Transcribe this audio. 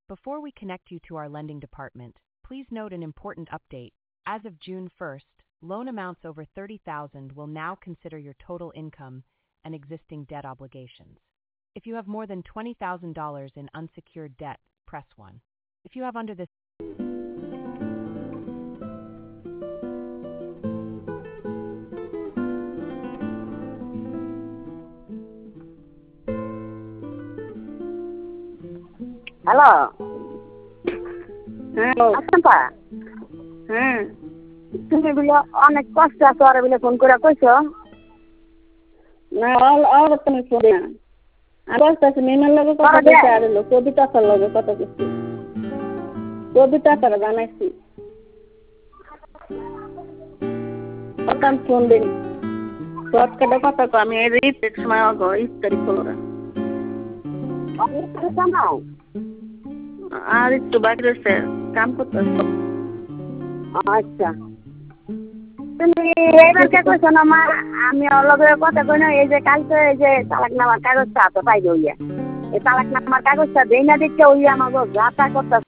Before we connect you to our lending department, please note an important update. As of June 1st, loan amounts over $30,000 will now consider your total income and existing debt obligations. If you have more than $20,000 in unsecured debt, press 1. If you have under this hello, hello. আছেন পা? হ্যাঁ, তুমি বলে অনেক কষ্ট আছো আর বলে phone করে কইছো? না আর তুমি ফোন না। আর বলতেছি মেমের লগে কথা কইতে আর হলো কবিতা তার লগে কথা কইছি। কবিতা তার বানাইছি। কথা ফোন দিন। শর্টকাটে কথা কো আমি এই রিপেট সময় আগো ইফতারি করলাম। আমি তো জানাও। আর একটু বাকি রয়েছে কাম করতেছি। আচ্ছা, তুমি এইবার কে কইছো না মা? আমি ওর লগে কথা কই না, এই যে কালকে এই যে তালাকনামার কাগজটা তো পাই দইয়া, এই তালাকনামার কাগজটা দেই না দেখে ওই আমাকে যাতা করতে